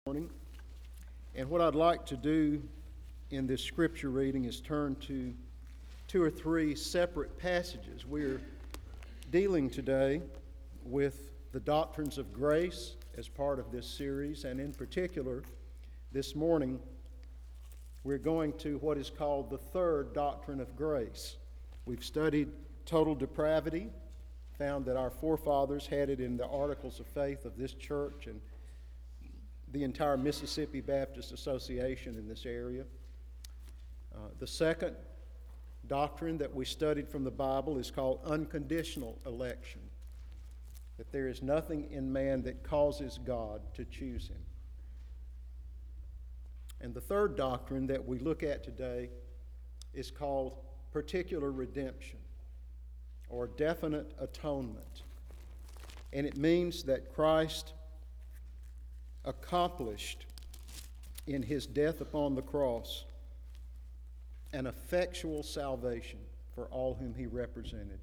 Morning. And what I'd like to do in this scripture reading is turn to two or three separate passages. We're dealing today with the doctrines of grace as part of this series, and in particular, this morning, we're going to what is called the third doctrine of grace. We've studied total depravity, found that our forefathers had it in the Articles of Faith of this church and the entire Mississippi Baptist Association in this area. The second doctrine that we studied from the Bible is called unconditional election, that there is nothing in man that causes God to choose him. And the third doctrine that we look at today is called particular redemption, or definite atonement. And it means that Christ accomplished in his death upon the cross an effectual salvation for all whom he represented.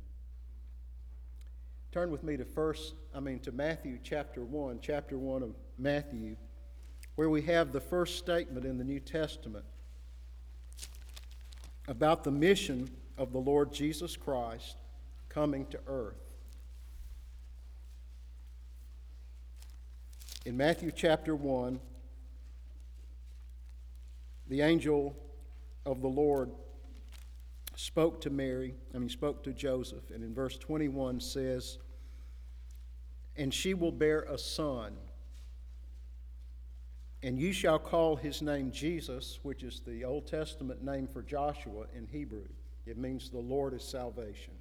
Turn with me to Matthew chapter 1 of Matthew, where we have the first statement in the New Testament about the mission of the Lord Jesus Christ coming to earth. In Matthew chapter 1, the angel of the Lord spoke to Joseph, and in verse 21 says, "And she will bear a son, and you shall call his name Jesus," which is the Old Testament name for Joshua in Hebrew. It means the Lord is salvation.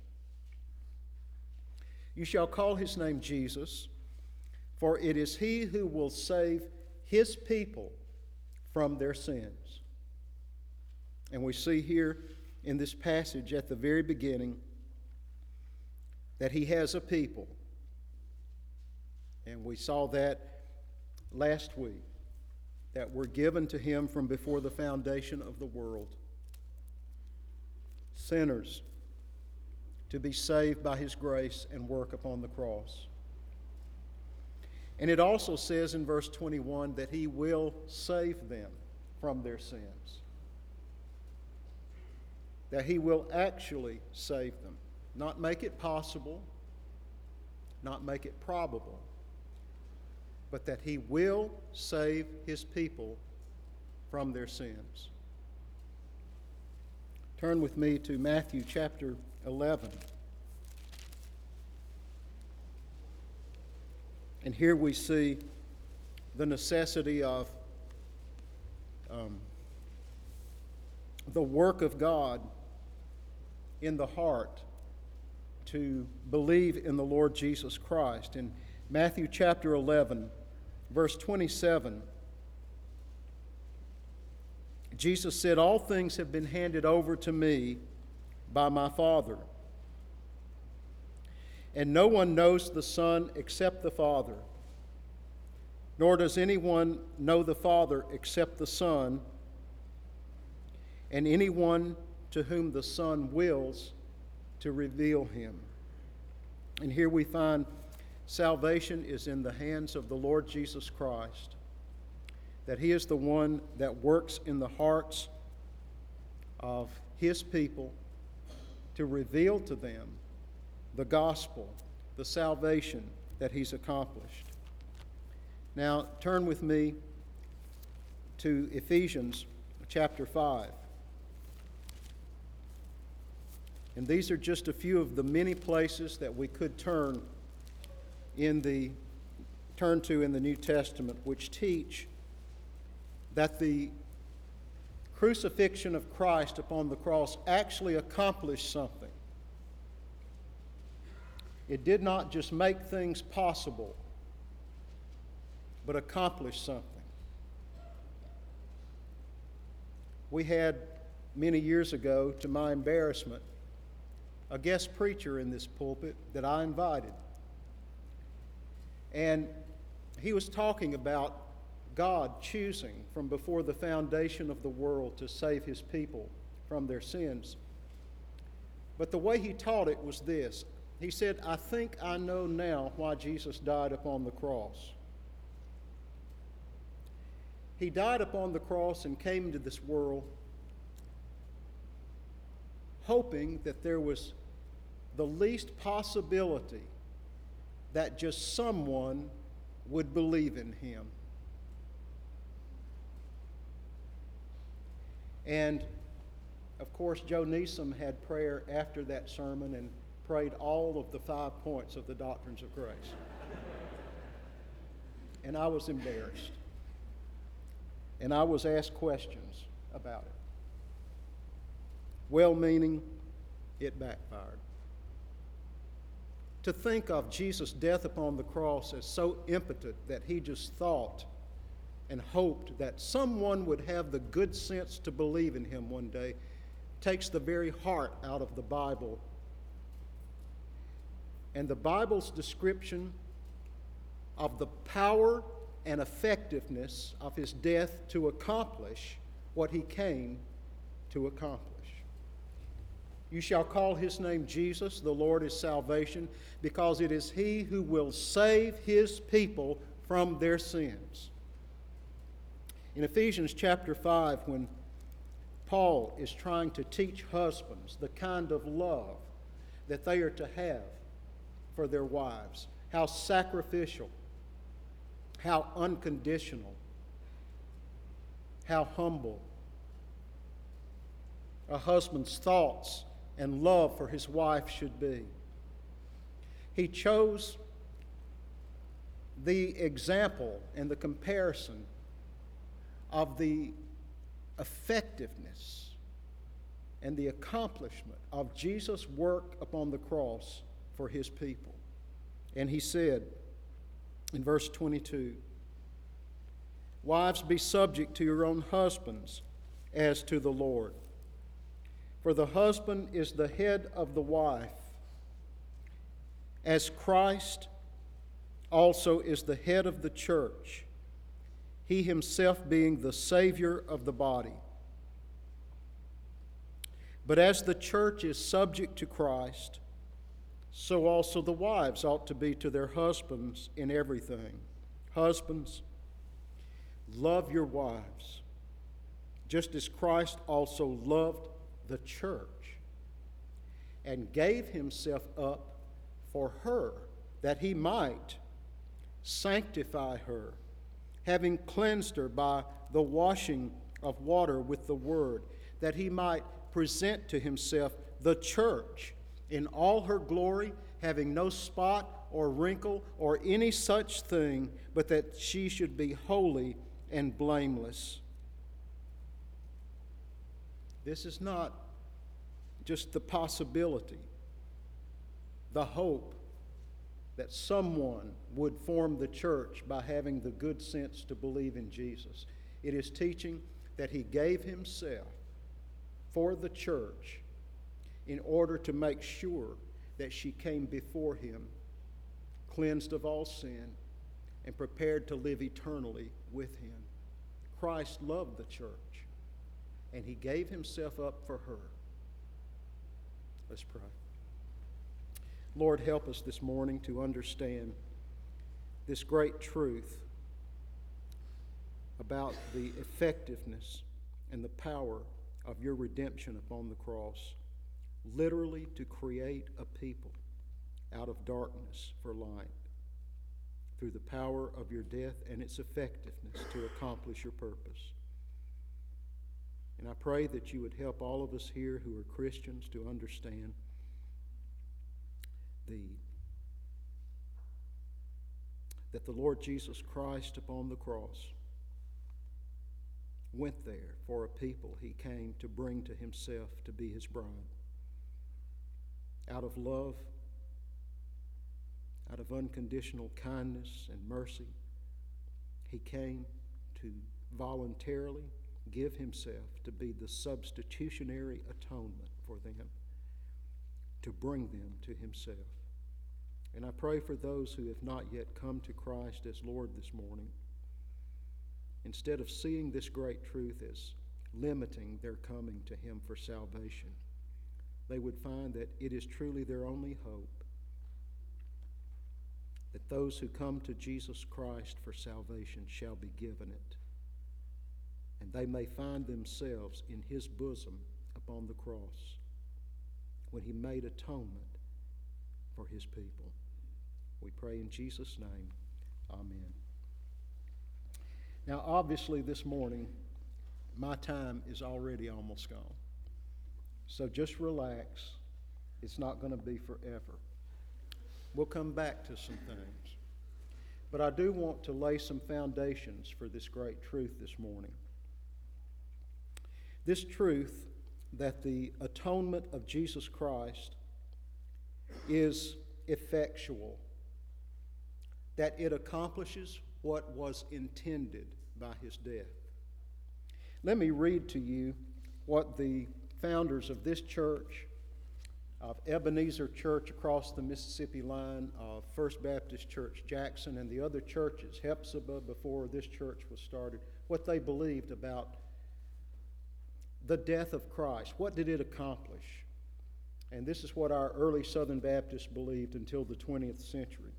"You shall call his name Jesus, for it is he who will save his people from their sins." And we see here in this passage at the very beginning that he has a people. And we saw that last week, that were given to him from before the foundation of the world. Sinners to be saved by his grace and work upon the cross. And it also says in verse 21 that he will save them from their sins. That he will actually save them. Not make it possible, not make it probable, but that he will save his people from their sins. Turn with me to Matthew chapter 11. And here we see the necessity of the work of God in the heart to believe in the Lord Jesus Christ. In Matthew chapter 11, verse 27, Jesus said, "All things have been handed over to me by my Father. And no one knows the Son except the Father, nor does anyone know the Father except the Son, and anyone to whom the Son wills to reveal him." And here we find salvation is in the hands of the Lord Jesus Christ, that he is the one that works in the hearts of his people to reveal to them the gospel, the salvation that he's accomplished. Now, turn with me to Ephesians chapter 5. And these are just a few of the many places that we could turn to in the New Testament, which teach that the crucifixion of Christ upon the cross actually accomplished something. It did not just make things possible, but accomplished something. We had, many years ago, to my embarrassment, a guest preacher in this pulpit that I invited. And he was talking about God choosing from before the foundation of the world to save his people from their sins. But the way he taught it was this. He said, "I think I know now why Jesus died upon the cross. He died upon the cross and came into this world hoping that there was the least possibility that just someone would believe in him. And, of course, Joe Neeson had prayer after that sermon and prayed all of the 5 points of the Doctrines of Grace. And I was embarrassed. And I was asked questions about it. Well-meaning, it backfired. To think of Jesus' death upon the cross as so impotent that he just thought and hoped that someone would have the good sense to believe in him one day takes the very heart out of the Bible. And the Bible's description of the power and effectiveness of his death to accomplish what he came to accomplish. You shall call his name Jesus, the Lord is salvation, because it is he who will save his people from their sins. In Ephesians chapter 5, when Paul is trying to teach husbands the kind of love that they are to have for their wives, how sacrificial, how unconditional, how humble a husband's thoughts and love for his wife should be. He chose the example and the comparison of the effectiveness and the accomplishment of Jesus' work upon the cross for his people. And he said in verse 22, "Wives, be subject to your own husbands as to the Lord. For the husband is the head of the wife, as Christ also is the head of the church, he himself being the Savior of the body. But as the church is subject to Christ, so also the wives ought to be to their husbands in everything. Husbands, love your wives, just as Christ also loved the church and gave himself up for her, that he might sanctify her, having cleansed her by the washing of water with the word, that he might present to himself the church in all her glory, having no spot or wrinkle or any such thing, but that she should be holy and blameless." This is not just the possibility, the hope that someone would form the church by having the good sense to believe in Jesus. It is teaching that he gave himself for the church in order to make sure that she came before him, cleansed of all sin, and prepared to live eternally with him. Christ loved the church, and he gave himself up for her. Let's pray. Lord, help us this morning to understand this great truth about the effectiveness and the power of your redemption upon the cross, literally to create a people out of darkness for light, through the power of your death and its effectiveness to accomplish your purpose. And I pray that you would help all of us here who are Christians to understand that the Lord Jesus Christ upon the cross went there for a people he came to bring to himself to be his bride. Out of love, out of unconditional kindness and mercy, he came to voluntarily give himself to be the substitutionary atonement for them, to bring them to himself. And I pray for those who have not yet come to Christ as Lord this morning, instead of seeing this great truth as limiting their coming to him for salvation, they would find that it is truly their only hope, that those who come to Jesus Christ for salvation shall be given it, and they may find themselves in his bosom upon the cross when he made atonement for his people. We pray in Jesus' name. Amen. Now, obviously, this morning, my time is already almost gone. So just relax. It's not going to be forever. We'll come back to some things. But I do want to lay some foundations for this great truth this morning. This truth that the atonement of Jesus Christ is effectual, that it accomplishes what was intended by his death. Let me read to you what the founders of this church, of Ebenezer Church across the Mississippi line, of First Baptist Church Jackson, and the other churches, Hephzibah before this church was started, what they believed about the death of Christ. What did it accomplish? And this is what our early Southern Baptists believed until the 20th century.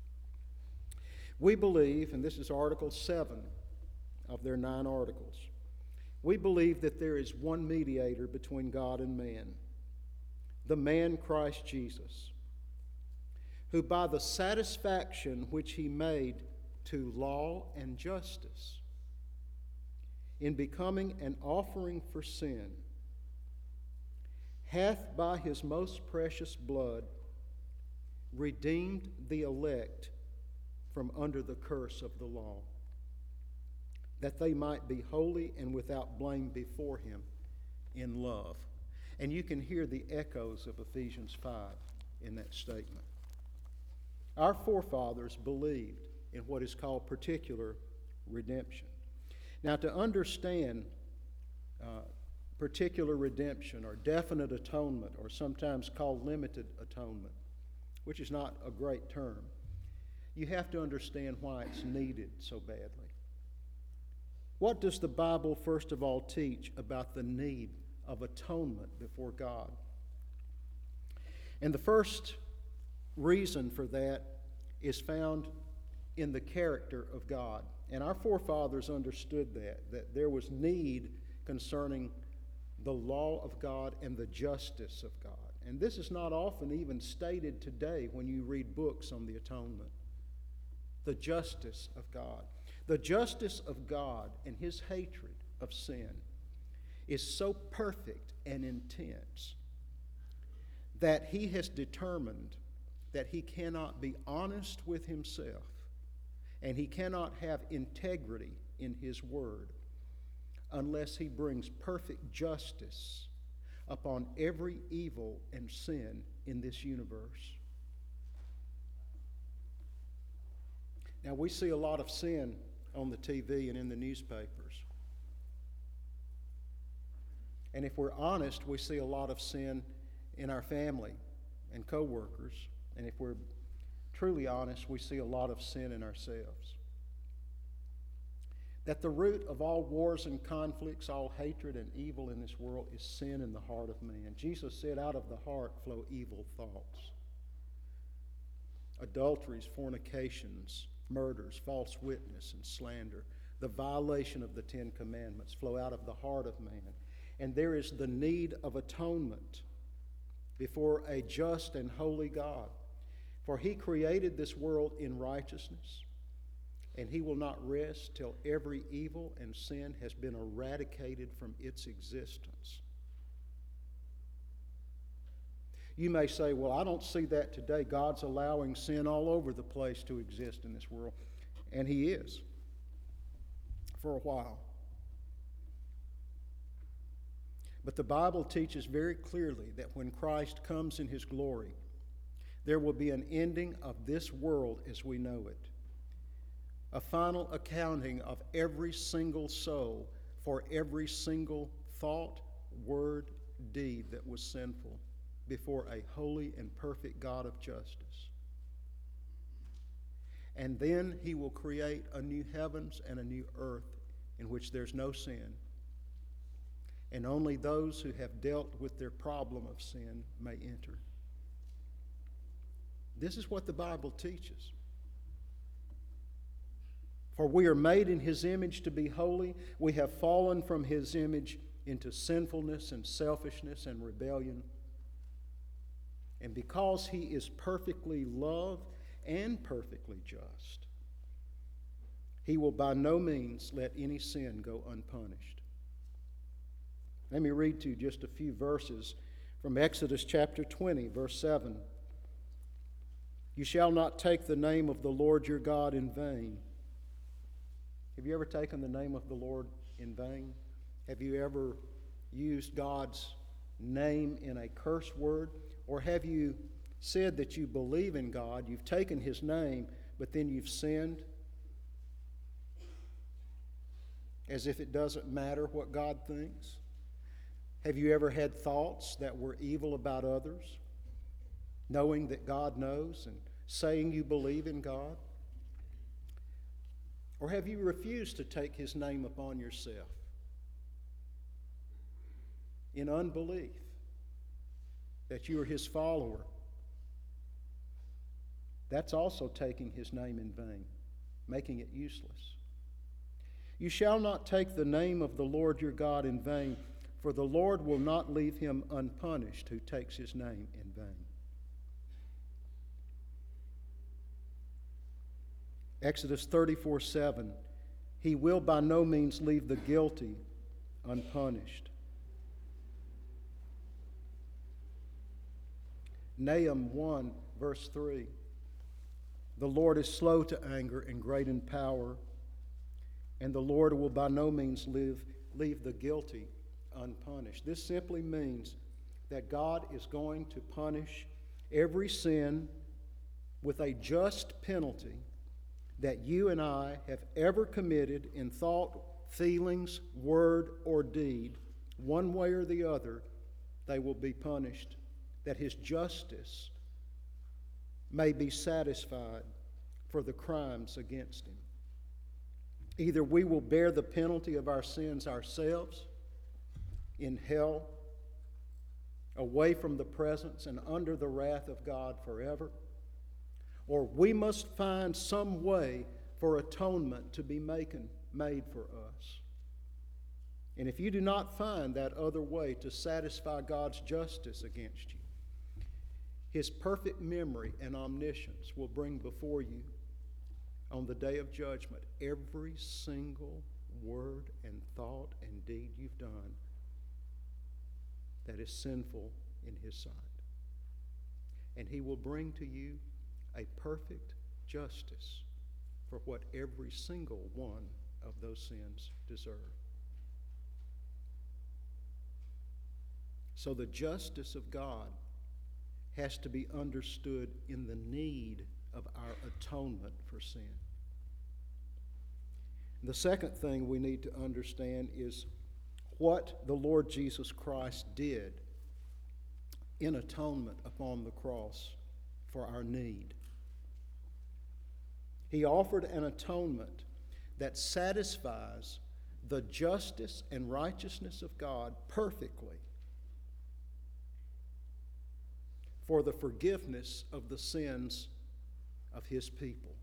We believe, and this is Article 7 of their 9 articles, we believe that there is one mediator between God and man, the man Christ Jesus, who by the satisfaction which he made to law and justice, in becoming an offering for sin, hath by his most precious blood redeemed the elect from under the curse of the law, that they might be holy and without blame before him in love. And you can hear the echoes of Ephesians 5 in that statement. Our forefathers believed in what is called particular redemption. Now, to understand particular redemption or definite atonement, or sometimes called limited atonement, which is not a great term, you have to understand why it's needed so badly. What does the Bible, first of all, teach about the need of atonement before God? And the first reason for that is found in the character of God. And our forefathers understood that there was need concerning the law of God and the justice of God. And this is not often even stated today when you read books on the atonement. The justice of God. The justice of God and his hatred of sin is so perfect and intense that he has determined that he cannot be honest with himself and he cannot have integrity in his word unless he brings perfect justice upon every evil and sin in this universe. Now, we see a lot of sin on the TV and in the newspapers. And if we're honest, we see a lot of sin in our family and co-workers. And if we're truly honest, we see a lot of sin in ourselves. That the root of all wars and conflicts, all hatred and evil in this world is sin in the heart of man. Jesus said, out of the heart flow evil thoughts. Adulteries, fornications, murders, false witness, and slander, the violation of the 10 Commandments flow out of the heart of man. And there is the need of atonement before a just and holy God. For he created this world in righteousness, and he will not rest till every evil and sin has been eradicated from its existence. You may say, well, I don't see that today. God's allowing sin all over the place to exist in this world. And he is, for a while. But the Bible teaches very clearly that when Christ comes in his glory, there will be an ending of this world as we know it. A final accounting of every single soul for every single thought, word, deed that was sinful before a holy and perfect God of justice. And then he will create a new heavens and a new earth in which there's no sin. And only those who have dealt with their problem of sin may enter. This is what the Bible teaches. For we are made in his image to be holy. We have fallen from his image into sinfulness and selfishness and rebellion. And because he is perfectly love and perfectly just, he will by no means let any sin go unpunished. Let me read to you just a few verses from Exodus chapter 20, verse 7. You shall not take the name of the Lord your God in vain. Have you ever taken the name of the Lord in vain? Have you ever used God's name in a curse word? Or have you said that you believe in God, you've taken his name, but then you've sinned? As if it doesn't matter what God thinks? Have you ever had thoughts that were evil about others, knowing that God knows and saying you believe in God? Or have you refused to take his name upon yourself in unbelief that you are his follower? That's also taking his name in vain, making it useless. You shall not take the name of the Lord your God in vain, for the Lord will not leave him unpunished who takes his name in vain. Exodus 34:7, he will by no means leave the guilty unpunished. Nahum 1, verse 3, the Lord is slow to anger and great in power, and the Lord will by no means leave the guilty unpunished. This simply means that God is going to punish every sin with a just penalty that you and I have ever committed in thought, feelings, word, or deed. One way or the other, they will be punished, that his justice may be satisfied for the crimes against him. Either we will bear the penalty of our sins ourselves in hell, away from the presence and under the wrath of God forever, or we must find some way for atonement to be made for us. And if you do not find that other way to satisfy God's justice against you, his perfect memory and omniscience will bring before you on the day of judgment every single word and thought and deed you've done that is sinful in his sight. And he will bring to you a perfect justice for what every single one of those sins deserve. So the justice of God has to be understood in the need of our atonement for sin. The second thing we need to understand is what the Lord Jesus Christ did in atonement upon the cross for our need. He offered an atonement that satisfies the justice and righteousness of God perfectly for the forgiveness of the sins of his people.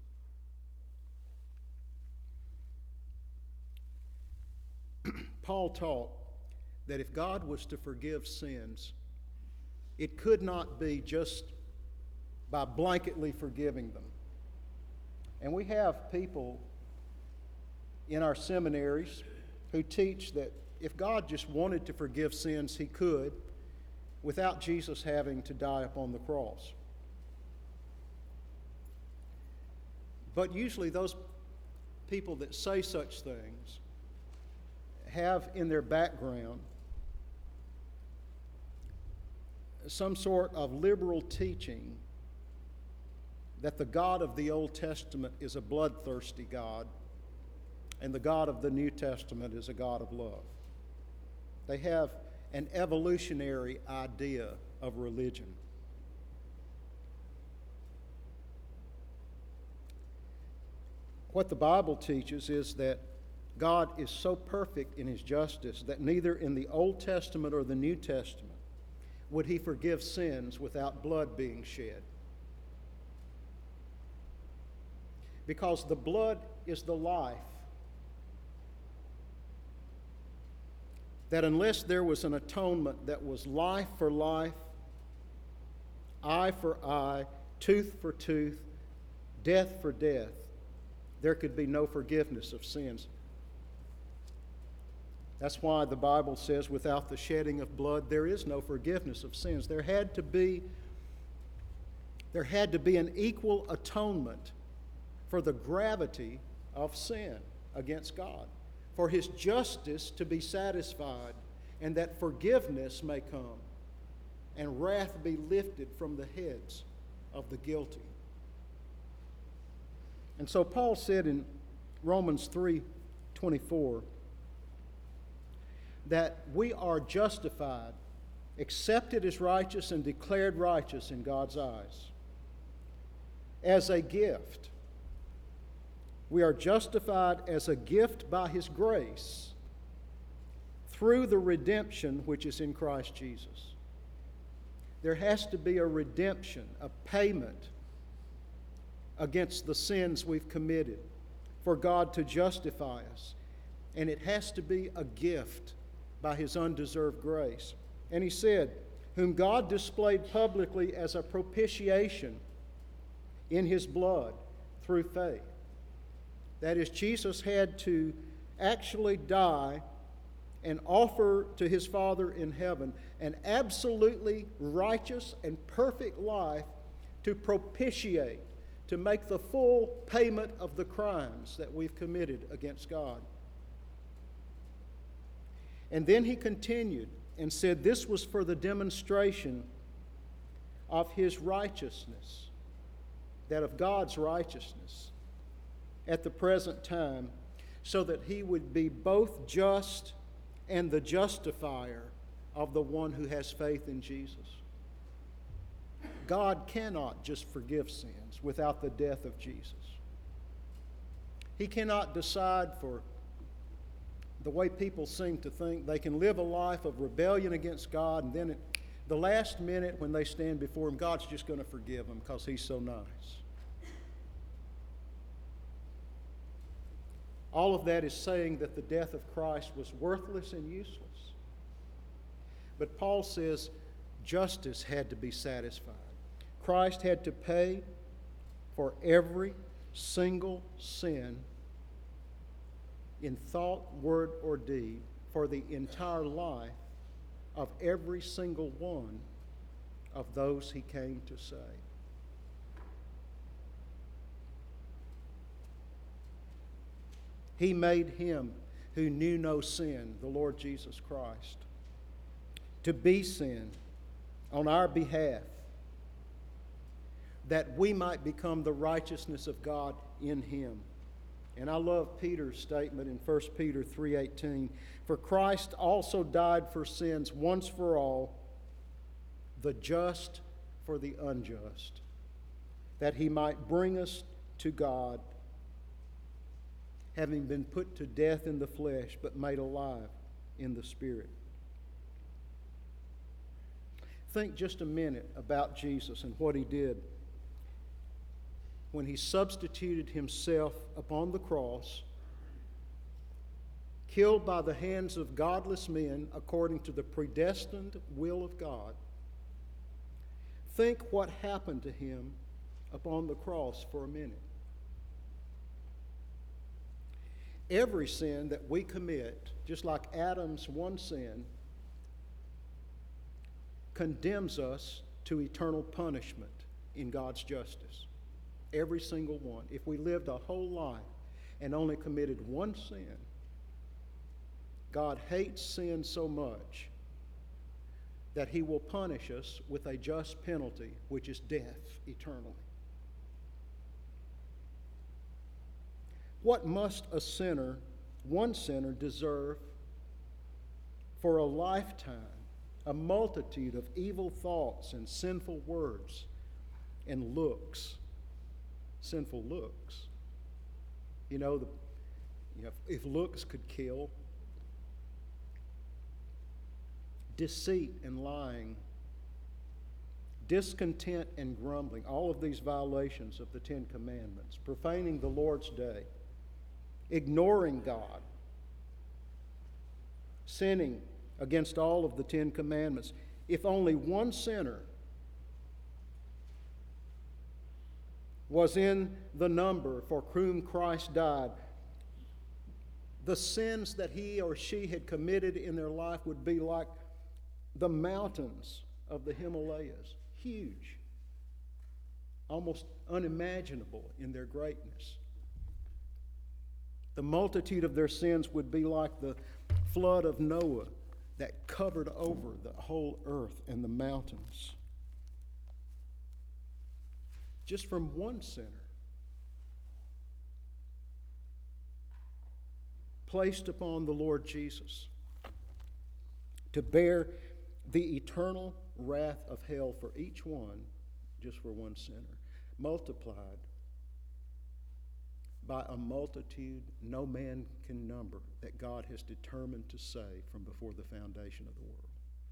Paul taught that if God was to forgive sins, it could not be just by blanketly forgiving them. And we have people in our seminaries who teach that if God just wanted to forgive sins, he could, without Jesus having to die upon the cross. But usually those people that say such things have in their background some sort of liberal teaching that the God of the Old Testament is a bloodthirsty God and the God of the New Testament is a God of love. They have an evolutionary idea of religion. What the Bible teaches is that God is so perfect in his justice that neither in the Old Testament or the New Testament would he forgive sins without blood being shed. Because the blood is the life. That unless there was an atonement that was life for life, eye for eye, tooth for tooth, death for death, there could be no forgiveness of sins. That's why the Bible says without the shedding of blood, there is no forgiveness of sins. There had to be an equal atonement for the gravity of sin against God, for His justice to be satisfied, and that forgiveness may come and wrath be lifted from the heads of the guilty. And so Paul said in Romans 3:24 that we are justified, accepted as righteous, and declared righteous in God's eyes as a gift. We are justified as a gift by His grace through the redemption which is in Christ Jesus. There has to be a redemption, a payment against the sins we've committed for God to justify us. And it has to be a gift by His undeserved grace. And he said, whom God displayed publicly as a propitiation in His blood through faith. That is, Jesus had to actually die and offer to His Father in heaven an absolutely righteous and perfect life to propitiate, to make the full payment of the crimes that we've committed against God. And then he continued and said this was for the demonstration of His righteousness, that of God's righteousness at the present time, so that He would be both just and the justifier of the one who has faith in Jesus. God cannot just forgive sins without the death of Jesus. He cannot decide, for the way people seem to think, they can live a life of rebellion against God, and then at the last minute when they stand before Him, God's just going to forgive them because He's so nice. All of that is saying that the death of Christ was worthless and useless. But Paul says justice had to be satisfied. Christ had to pay for every single sin in thought, word, or deed for the entire life of every single one of those He came to save. He made Him who knew no sin, the Lord Jesus Christ, to be sin on our behalf, that we might become the righteousness of God in Him. And I love Peter's statement in 1 Peter 3:18. For Christ also died for sins once for all, the just for the unjust, that He might bring us to God, having been put to death in the flesh, but made alive in the Spirit. Think just a minute about Jesus and what He did when He substituted Himself upon the cross, killed by the hands of godless men according to the predestined will of God. Think what happened to Him upon the cross for a minute. Every sin that we commit, just like Adam's one sin, condemns us to eternal punishment in God's justice. Every single one. If we lived a whole life and only committed one sin, God hates sin so much that He will punish us with a just penalty, which is death eternally. What must a sinner, one sinner, deserve for a lifetime, a multitude of evil thoughts and sinful words and looks, sinful looks? If looks could kill, deceit and lying, discontent and grumbling, all of these violations of the Ten Commandments, profaning the Lord's day, ignoring God, sinning against all of the Ten Commandments. If only one sinner was in the number for whom Christ died, the sins that he or she had committed in their life would be like the mountains of the Himalayas, huge, almost unimaginable in their greatness. The multitude of their sins would be like the flood of Noah that covered over the whole earth and the mountains. Just from one sinner placed upon the Lord Jesus to bear the eternal wrath of hell for each one, just for one sinner, multiplied by a multitude no man can number that God has determined to save from before the foundation of the world.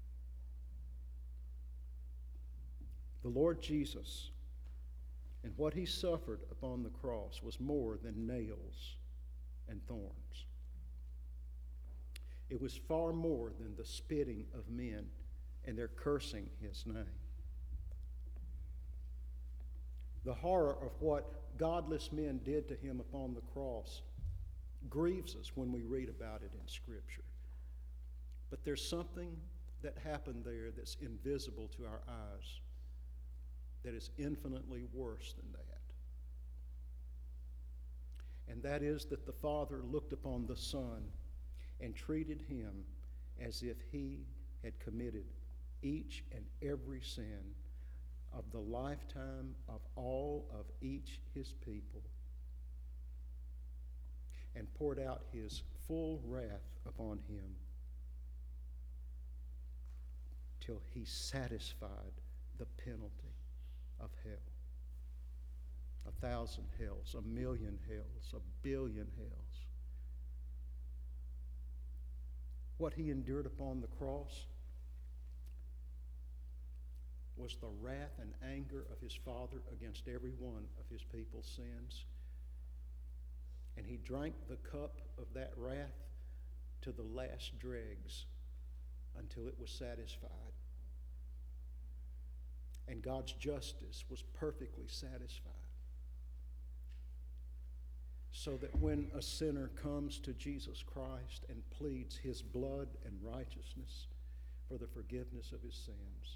The Lord Jesus and what he suffered upon the cross was more than nails and thorns. It was far more than the spitting of men and their cursing his name. The horror of what godless men did to him upon the cross grieves us when we read about it in Scripture. But there's something that happened there that's invisible to our eyes that is infinitely worse than that. And that is that the Father looked upon the Son and treated him as if he had committed each and every sin of the lifetime of all of each his people, and poured out his full wrath upon him till he satisfied the penalty of hell. 1,000 hells, 1,000,000 hells, 1,000,000,000 hells. What he endured upon the cross was the wrath and anger of his Father against every one of his people's sins. And he drank the cup of that wrath to the last dregs until it was satisfied. And God's justice was perfectly satisfied. So that when a sinner comes to Jesus Christ and pleads his blood and righteousness for the forgiveness of his sins,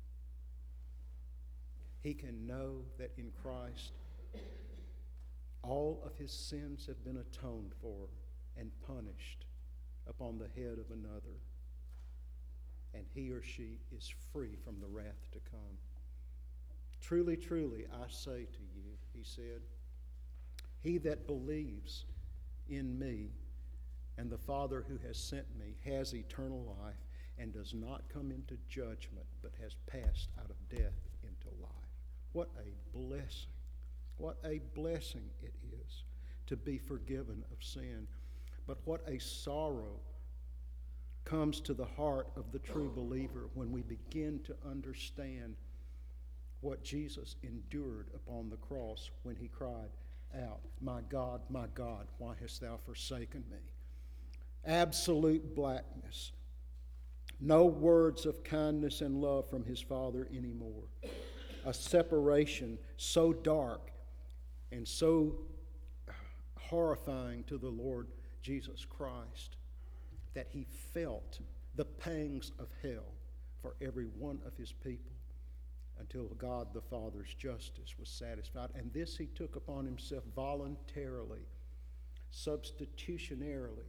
he can know that in Christ all of his sins have been atoned for and punished upon the head of another, and he or she is free from the wrath to come. Truly, truly, I say to you, he said, he that believes in me and the Father who has sent me has eternal life and does not come into judgment, but has passed out of death into life. What a blessing. What a blessing it is to be forgiven of sin. But what a sorrow comes to the heart of the true believer when we begin to understand what Jesus endured upon the cross when he cried out, my God, why hast thou forsaken me? Absolute blackness. No words of kindness and love from his Father anymore. A separation so dark and so horrifying to the Lord Jesus Christ that he felt the pangs of hell for every one of his people until God the Father's justice was satisfied. And this he took upon himself voluntarily, substitutionarily,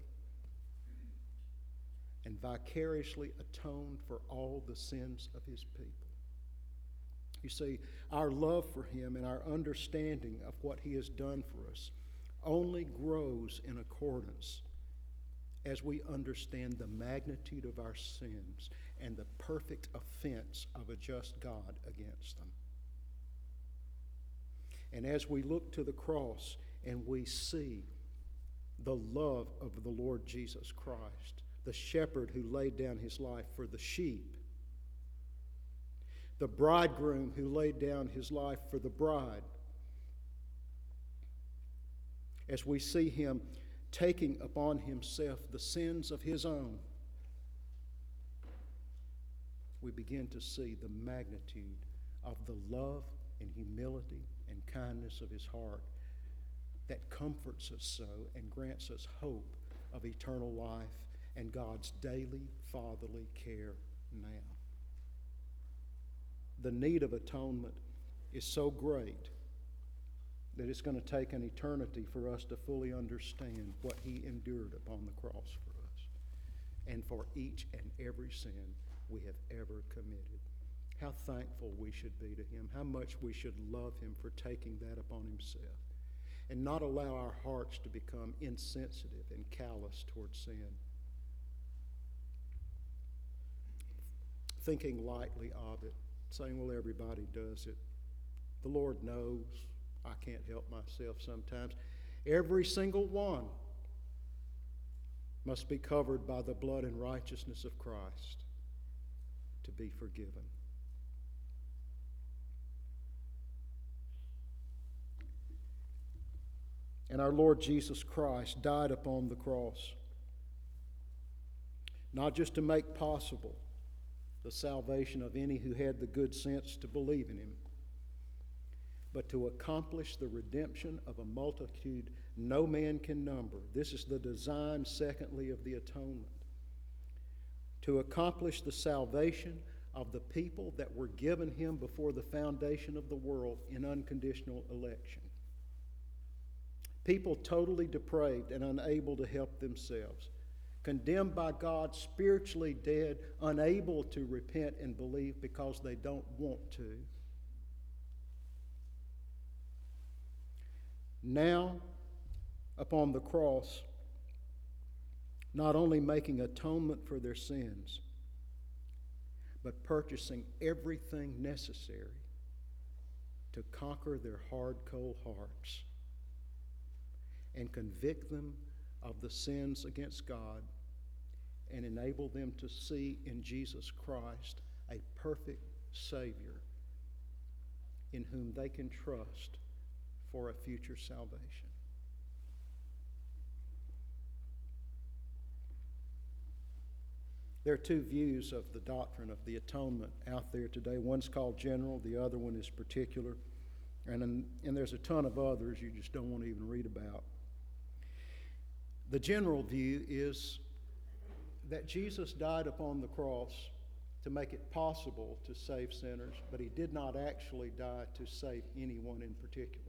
and vicariously atoned for all the sins of his people. You see, our love for him and our understanding of what he has done for us only grows in accordance as we understand the magnitude of our sins and the perfect offense of a just God against them. And as we look to the cross and we see the love of the Lord Jesus Christ, the shepherd who laid down his life for the sheep, the bridegroom who laid down his life for the bride, as we see him taking upon himself the sins of his own, we begin to see the magnitude of the love and humility and kindness of his heart that comforts us so and grants us hope of eternal life and God's daily fatherly care now. The need of atonement is so great that it's going to take an eternity for us to fully understand what he endured upon the cross for us and for each and every sin we have ever committed. How thankful we should be to him, how much we should love him for taking that upon himself, and not allow our hearts to become insensitive and callous towards sin, thinking lightly of it, saying, well, everybody does it. The Lord knows. I can't help myself sometimes. Every single one must be covered by the blood and righteousness of Christ to be forgiven. And our Lord Jesus Christ died upon the cross, not just to make possible the salvation of any who had the good sense to believe in him, but to accomplish the redemption of a multitude no man can number. This is the design, secondly, of the atonement. To accomplish the salvation of the people that were given him before the foundation of the world in unconditional election. People totally depraved and unable to help themselves, condemned by God, spiritually dead, unable to repent and believe because they don't want to. Now, upon the cross, not only making atonement for their sins, but purchasing everything necessary to conquer their hard, cold hearts and convict them of the sins against God and enable them to see in Jesus Christ a perfect Savior in whom they can trust for a future salvation. There are two views of the doctrine of the atonement out there today. One's called general, the other one is particular. And there's a ton of others you just don't want to even read about. The general view is that Jesus died upon the cross to make it possible to save sinners, but he did not actually die to save anyone in particular.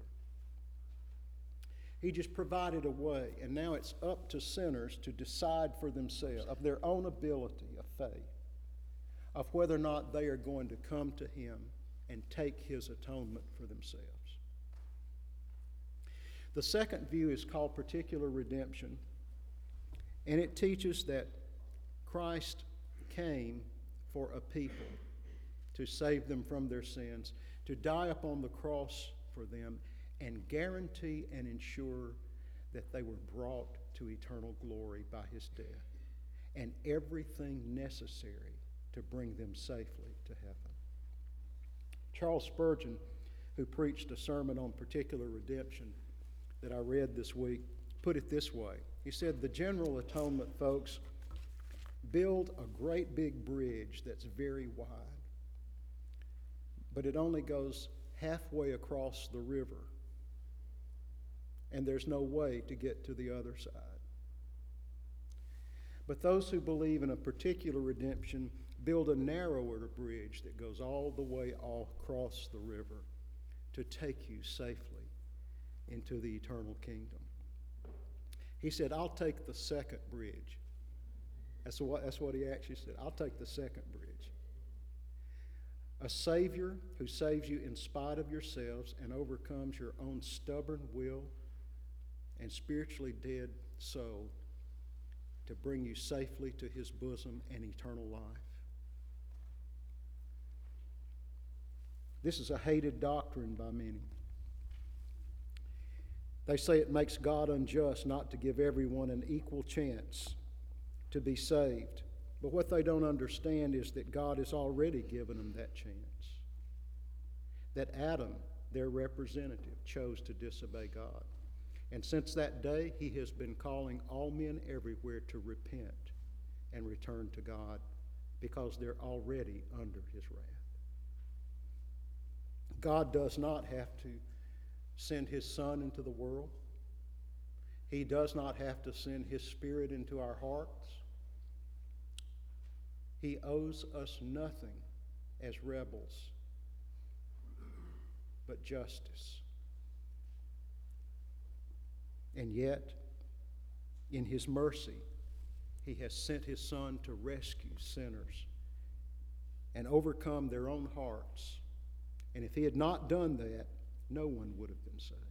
He just provided a way, and now it's up to sinners to decide for themselves, of their own ability of faith, of whether or not they are going to come to him and take his atonement for themselves. The second view is called particular redemption, and it teaches that Christ came for a people to save them from their sins, to die upon the cross for them, and guarantee and ensure that they were brought to eternal glory by his death, and everything necessary to bring them safely to heaven. Charles Spurgeon, who preached a sermon on particular redemption that I read this week, put it this way. He said, the general atonement, folks, build a great big bridge that's very wide, but it only goes halfway across the river, and there's no way to get to the other side. But those who believe in a particular redemption build a narrower bridge that goes all the way all across the river to take you safely into the eternal kingdom. He said, I'll take the second bridge. That's what he actually said. I'll take the second bridge. A Savior who saves you in spite of yourselves and overcomes your own stubborn will and spiritually dead soul to bring you safely to his bosom and eternal life. This is a hated doctrine by many. They say it makes God unjust not to give everyone an equal chance to be saved. But what they don't understand is that God has already given them that chance. That Adam, their representative, chose to disobey God. And since that day, he has been calling all men everywhere to repent and return to God because they're already under his wrath. God does not have to send his Son into the world. He does not have to send his Spirit into our hearts. He owes us nothing as rebels but justice. And yet, in his mercy, he has sent his Son to rescue sinners and overcome their own hearts. And if he had not done that, no one would have been saved.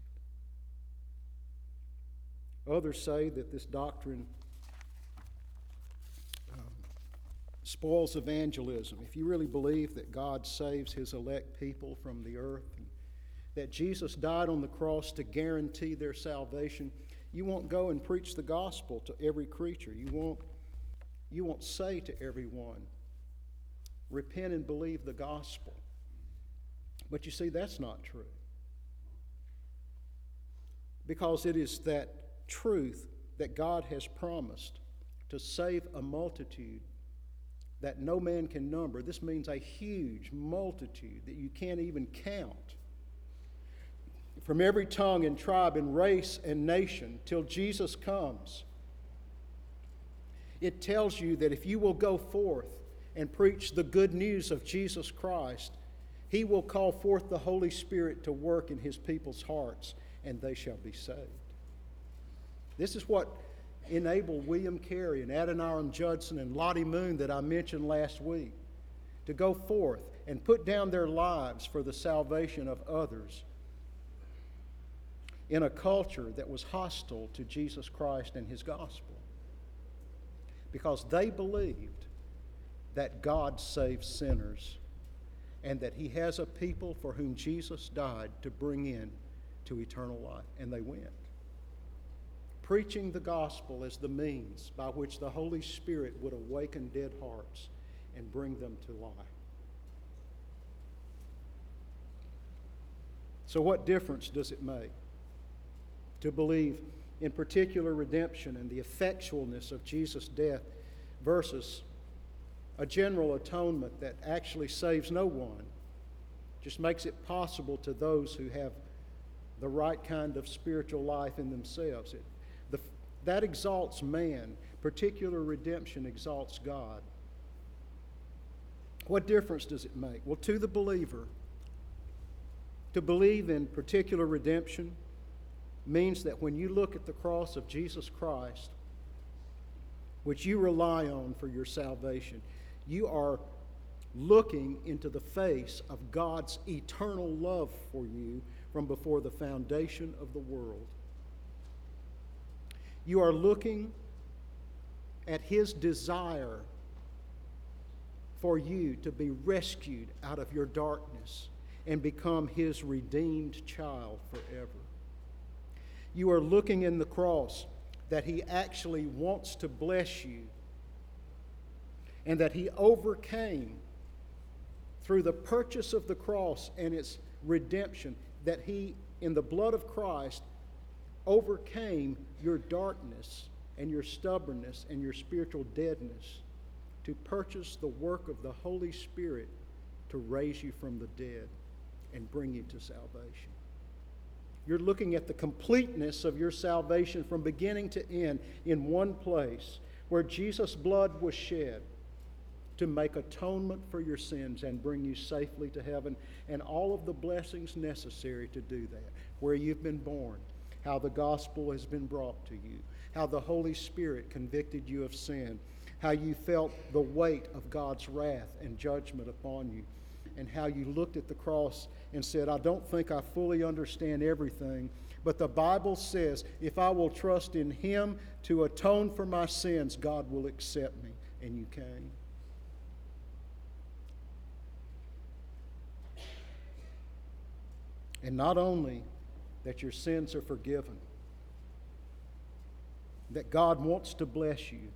Others say that this doctrine spoils evangelism. If you really believe that God saves his elect people from the earth, and that Jesus died on the cross to guarantee their salvation, you won't go and preach the gospel to every creature. You won't say to everyone, repent and believe the gospel. But you see, that's not true. Because it is that truth that God has promised to save a multitude that no man can number. This means a huge multitude that you can't even count. From every tongue and tribe and race and nation till Jesus comes. It tells you that if you will go forth and preach the good news of Jesus Christ, he will call forth the Holy Spirit to work in his people's hearts, and they shall be saved. This is what enabled William Carey and Adoniram Judson and Lottie Moon that I mentioned last week to go forth and put down their lives for the salvation of others in a culture that was hostile to Jesus Christ and his gospel. Because they believed that God saves sinners and that he has a people for whom Jesus died to bring in to eternal life. And they went. Preaching the gospel as the means by which the Holy Spirit would awaken dead hearts and bring them to life. So what difference does it make to believe in particular redemption and the effectualness of Jesus' death versus a general atonement that actually saves no one, just makes it possible to those who have the right kind of spiritual life in themselves? That exalts man. Particular redemption exalts God. What difference does it make? Well, to the believer, to believe in particular redemption means that when you look at the cross of Jesus Christ, which you rely on for your salvation, you are looking into the face of God's eternal love for you from before the foundation of the world. You are looking at his desire for you to be rescued out of your darkness and become his redeemed child forever. You are looking in the cross that he actually wants to bless you and that he overcame through the purchase of the cross and its redemption, that he, in the blood of Christ, overcame your darkness and your stubbornness and your spiritual deadness to purchase the work of the Holy Spirit to raise you from the dead and bring you to salvation. You're looking at the completeness of your salvation from beginning to end in one place where Jesus' blood was shed to make atonement for your sins and bring you safely to heaven, and all of the blessings necessary to do that. Where you've been born, how the gospel has been brought to you, how the Holy Spirit convicted you of sin, how you felt the weight of God's wrath and judgment upon you, and how you looked at the cross and said, I don't think I fully understand everything, but the Bible says if I will trust in him to atone for my sins, God will accept me. And you came. And not only that your sins are forgiven, that God wants to bless you,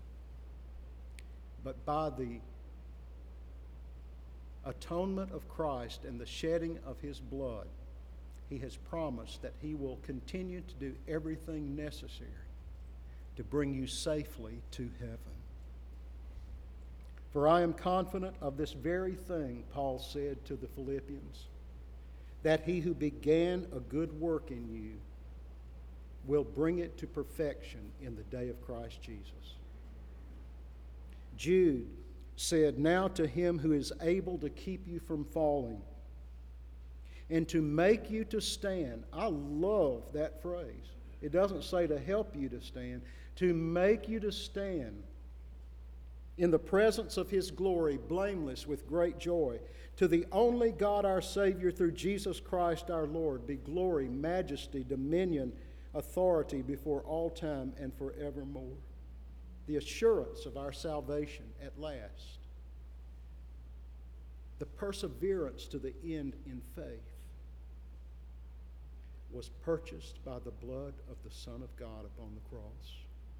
but by the atonement of Christ and the shedding of his blood, He has promised that He will continue to do everything necessary to bring you safely to heaven. For I am confident of this very thing, Paul said to the Philippians, that He who began a good work in you will bring it to perfection in the day of Christ Jesus. Jude said, now to Him who is able to keep you from falling and to make you to stand. I love that phrase. It doesn't say to help you to stand, to make you to stand in the presence of His glory, blameless with great joy. To the only God our Savior through Jesus Christ our Lord be glory, majesty, dominion, authority before all time and forevermore. The assurance of our salvation at last. The perseverance to the end in faith was purchased by the blood of the Son of God upon the cross.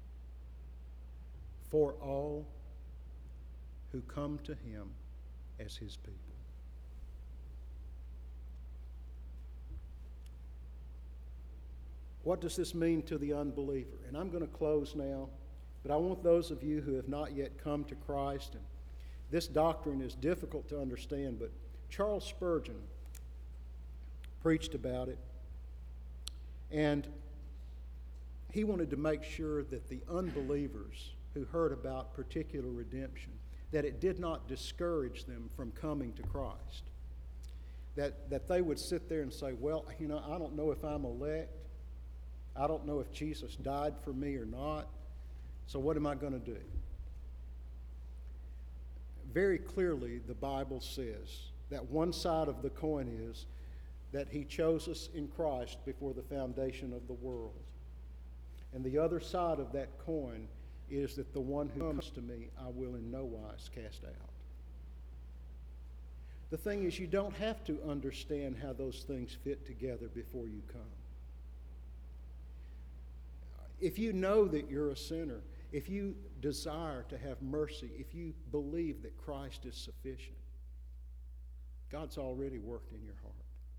For all who come to Him as His people. What does this mean to the unbeliever? And I'm going to close now, but I want those of you who have not yet come to Christ, and this doctrine is difficult to understand, but Charles Spurgeon preached about it, and he wanted to make sure that the unbelievers who heard about particular redemption, that it did not discourage them from coming to Christ. That they would sit there and say, well, I don't know if I'm elect. I don't know if Jesus died for me or not. So what am I going to do? Very clearly, the Bible says that one side of the coin is that He chose us in Christ before the foundation of the world. And the other side of that coin is that the one who comes to me, I will in no wise cast out. The thing is, you don't have to understand how those things fit together before you come. If you know that you're a sinner, if you desire to have mercy, if you believe that Christ is sufficient, God's already worked in your heart.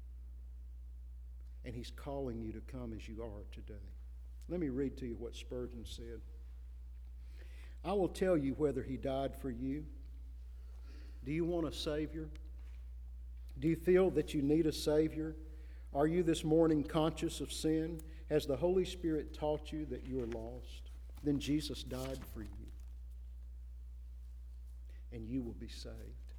And He's calling you to come as you are today. Let me read to you what Spurgeon said. I will tell you whether He died for you. Do you want a Savior? Do you feel that you need a Savior? Are you this morning conscious of sin? Has the Holy Spirit taught you that you are lost? Then Jesus died for you, and you will be saved.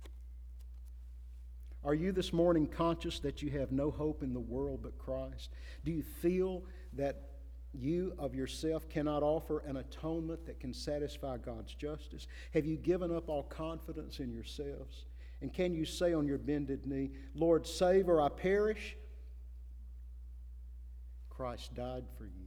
Are you this morning conscious that you have no hope in the world but Christ? Do you feel that you of yourself cannot offer an atonement that can satisfy God's justice? Have you given up all confidence in yourselves? And can you say on your bended knee, Lord, save or I perish? Christ died for you.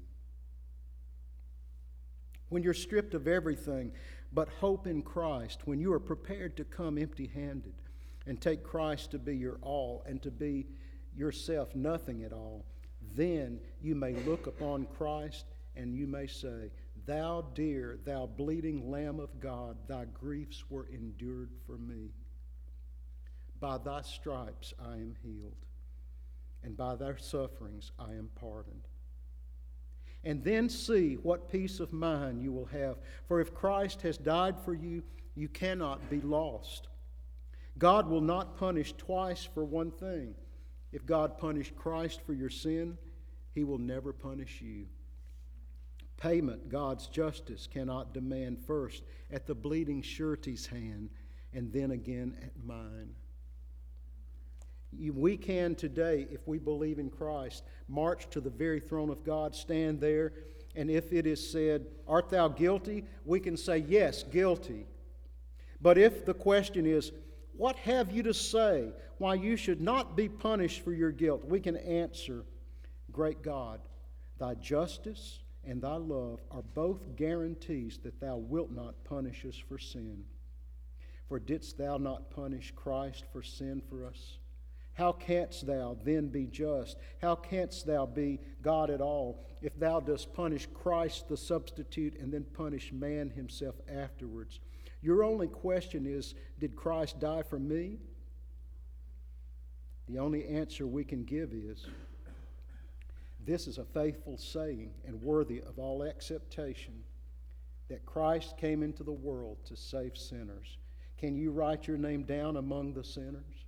When you're stripped of everything but hope in Christ, when you are prepared to come empty-handed and take Christ to be your all and to be yourself nothing at all, then you may look upon Christ and you may say, Thou dear, thou bleeding Lamb of God, thy griefs were endured for me. By thy stripes I am healed, and by thy sufferings I am pardoned. And then see what peace of mind you will have. For if Christ has died for you, you cannot be lost. God will not punish twice for one thing. If God punished Christ for your sin, He will never punish you. Payment, God's justice, cannot demand first at the bleeding surety's hand and then again at mine. We can today, if we believe in Christ, march to the very throne of God, stand there, and if it is said, Art thou guilty? We can say, yes, guilty. But if the question is, what have you to say why you should not be punished for your guilt? We can answer, Great God, thy justice and thy love are both guarantees that thou wilt not punish us for sin. For didst thou not punish Christ for sin for us? How canst thou then be just? How canst thou be God at all if thou dost punish Christ the substitute and then punish man himself afterwards? Your only question is, did Christ die for me? The only answer we can give is, This is a faithful saying and worthy of all acceptation, that Christ came into the world to save sinners. Can you write your name down among the sinners?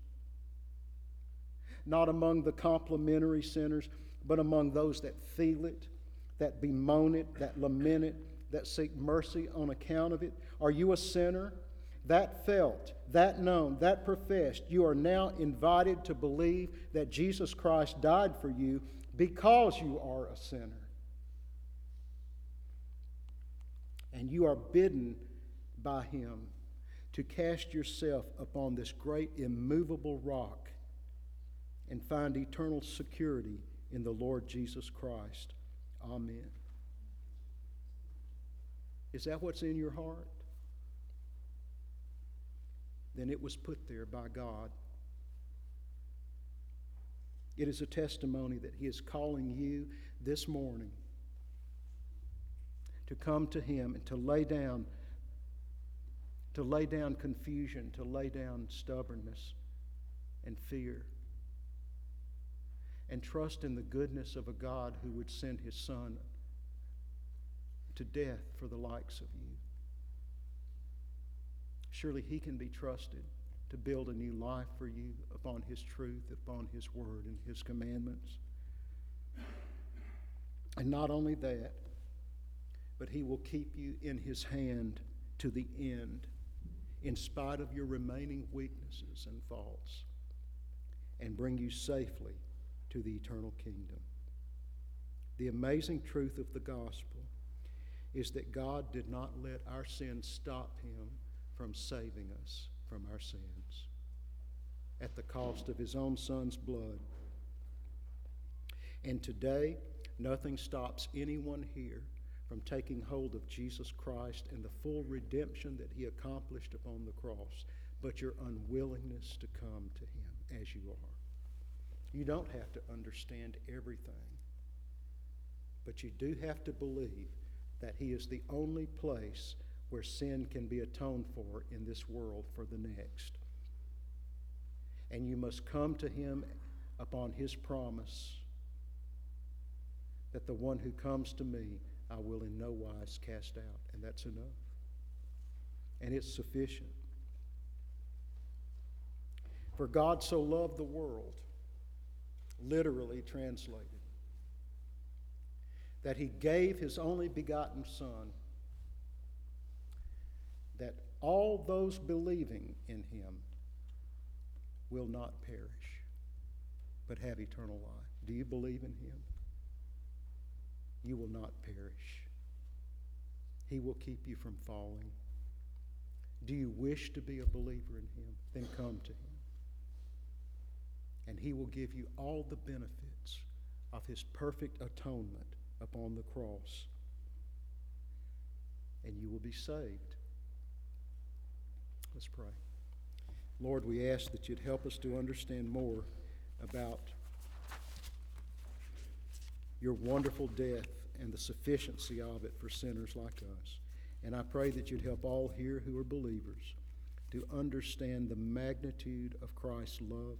Not among the complimentary sinners, but among those that feel it, that bemoan it, that lament it, that seek mercy on account of it. Are you a sinner? That felt, that known, that professed, you are now invited to believe that Jesus Christ died for you because you are a sinner. And you are bidden by Him to cast yourself upon this great immovable rock and find eternal security in the Lord Jesus Christ. Amen. Is that what's in your heart? Then it was put there by God. It is a testimony that He is calling you this morning to come to Him and to lay down confusion, to lay down stubbornness and fear, and trust in the goodness of a God who would send His Son to death for the likes of you. Surely He can be trusted to build a new life for you upon His truth, upon His word and His commandments. And not only that, but He will keep you in His hand to the end, in spite of your remaining weaknesses and faults, and bring you safely to the eternal kingdom. The amazing truth of the gospel is that God did not let our sins stop Him from saving us from our sins at the cost of His own Son's blood. And today, nothing stops anyone here from taking hold of Jesus Christ and the full redemption that He accomplished upon the cross, but your unwillingness to come to Him as you are. You don't have to understand everything, but you do have to believe that He is the only place where sin can be atoned for in this world for the next. And you must come to Him upon His promise that the one who comes to me, I will in no wise cast out. And that's enough. And it's sufficient. For God so loved the world, literally translated, that He gave His only begotten Son, that all those believing in Him will not perish, but have eternal life. Do you believe in Him? You will not perish. He will keep you from falling. Do you wish to be a believer in Him? Then come to Him. And He will give you all the benefits of His perfect atonement upon the cross. And you will be saved. Let's pray. Lord, we ask that You'd help us to understand more about Your wonderful death and the sufficiency of it for sinners like us. And I pray that You'd help all here who are believers to understand the magnitude of Christ's love,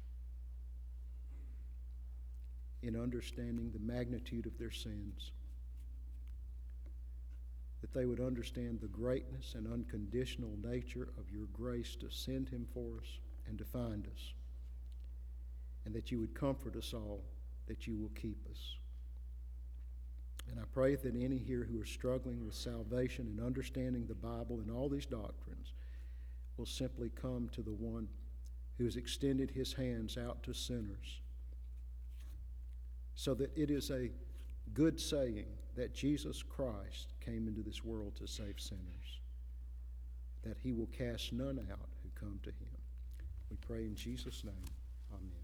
in understanding the magnitude of their sins, that they would understand the greatness and unconditional nature of Your grace to send Him for us and to find us, and that You would comfort us all, that You will keep us. And I pray that any here who are struggling with salvation and understanding the Bible and all these doctrines will simply come to the one who has extended His hands out to sinners, so that it is a good saying that Jesus Christ came into this world to save sinners, that He will cast none out who come to Him. We pray in Jesus' name. Amen.